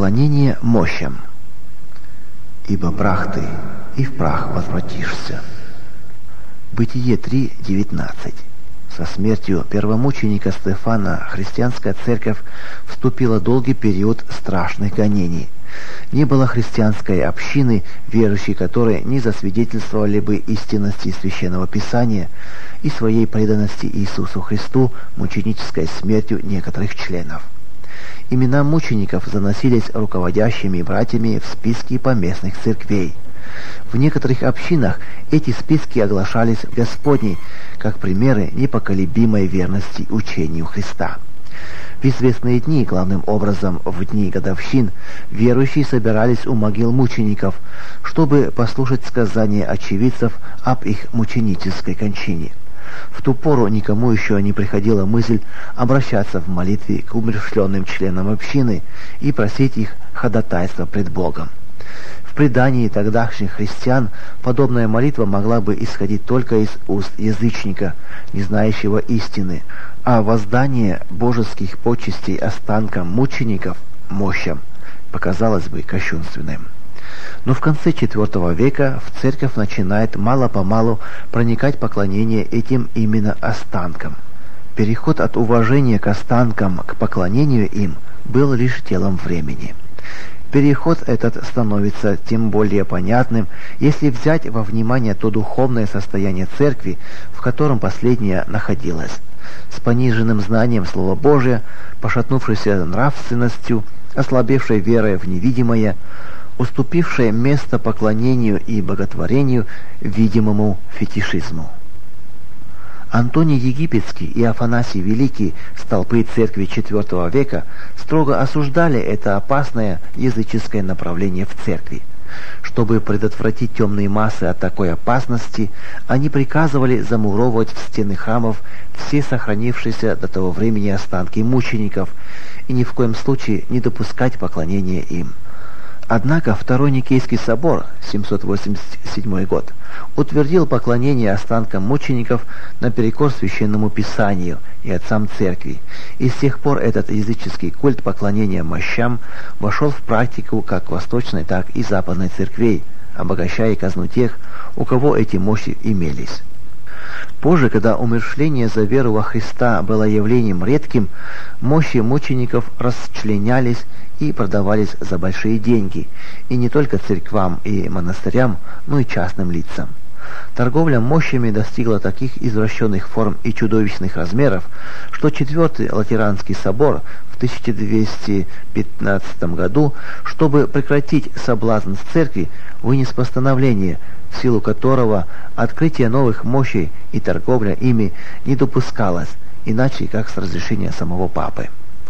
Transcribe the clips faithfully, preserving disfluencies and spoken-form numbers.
Поклонение мощам. «Ибо прах ты, и в прах возвратишься». Бытие три девятнадцать. Со смертью первомученика Стефана христианская церковь вступила в долгий период страшных гонений. Не было христианской общины, верующей которой не засвидетельствовали бы истинности Священного Писания и своей преданности Иисусу Христу мученической смертью некоторых членов. Имена мучеников заносились руководящими братьями в списки поместных церквей. В некоторых общинах эти списки оглашались Господней, как примеры непоколебимой верности учению Христа. В известные дни, главным образом в дни годовщин, верующие собирались у могил мучеников, чтобы послушать сказания очевидцев об их мученической кончине. В ту пору никому еще не приходила мысль обращаться в молитве к умерщвленным членам общины и просить их ходатайства пред Богом. В предании тогдашних христиан подобная молитва могла бы исходить только из уст язычника, не знающего истины, а воздание божеских почестей останкам мучеников, мощам, показалось бы кощунственным. Но в конце четвертого века в церковь начинает мало-помалу проникать поклонение этим именно останкам. Переход от уважения к останкам к поклонению им был лишь делом времени. Переход этот становится тем более понятным, если взять во внимание то духовное состояние церкви, в котором последняя находилась. С пониженным знанием Слова Божия, пошатнувшейся нравственностью, ослабевшей верой в невидимое, уступившее место поклонению и боготворению видимому фетишизму. Антоний Египетский и Афанасий Великий, столпы церкви четвертого века, строго осуждали это опасное языческое направление в церкви. Чтобы предотвратить темные массы от такой опасности, они приказывали замуровывать в стены храмов все сохранившиеся до того времени останки мучеников и ни в коем случае не допускать поклонения им. Однако Второй Никейский собор, семьсот восемьдесят седьмой год, утвердил поклонение останкам мучеников наперекор Священному Писанию и отцам церкви, и с тех пор этот языческий культ поклонения мощам вошел в практику как восточной, так и западной церквей, обогащая казну тех, у кого эти мощи имелись. Позже, когда умерщвление за веру во Христа было явлением редким, мощи мучеников расчленялись и продавались за большие деньги, и не только церквам и монастырям, но и частным лицам. Торговля мощами достигла таких извращенных форм и чудовищных размеров, что Четвертый Латеранский собор в тысяча двести пятнадцатом году, чтобы прекратить соблазн с церкви, вынес постановление, в силу которого открытие новых мощей и торговля ими не допускалось, иначе как с разрешения самого Папы.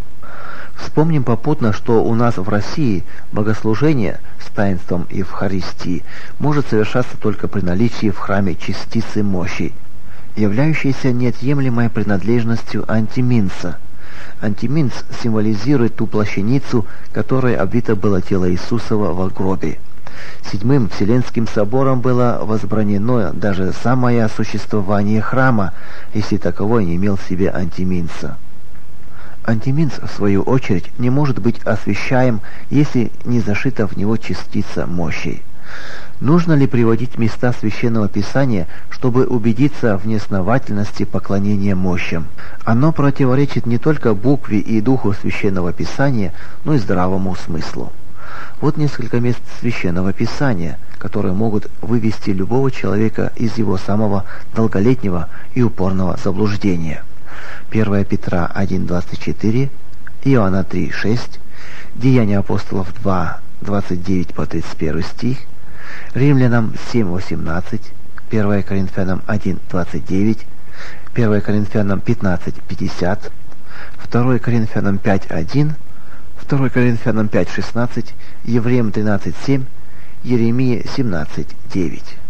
Вспомним попутно, что у нас в России богослужение с таинством Евхаристии может совершаться только при наличии в храме частицы мощи, являющейся неотъемлемой принадлежностью антиминца. Антиминц символизирует ту плащаницу, которой обвито было тело Иисусова во гробе. Седьмым Вселенским собором было возбранено даже самое существование храма, если таковой не имел в себе антиминца. Антиминц, в свою очередь, не может быть освящаем, если не зашита в него частица мощей. Нужно ли приводить места Священного Писания, чтобы убедиться в неосновательности поклонения мощам? Оно противоречит не только букве и духу Священного Писания, но и здравому смыслу. Вот несколько мест Священного Писания, которые могут вывести любого человека из его самого долголетнего и упорного заблуждения. первое Петра один двадцать четыре, Иоанна три шесть, Деяния апостолов два двадцать девять по тридцать первый стих, Римлянам семь восемнадцать, первое Коринфянам один двадцать девять, первое Коринфянам пятнадцать пятьдесят, второе Коринфянам пять один, второе Коринфянам пять шестнадцать, Евреям тринадцать семь, Еремия семнадцать девять.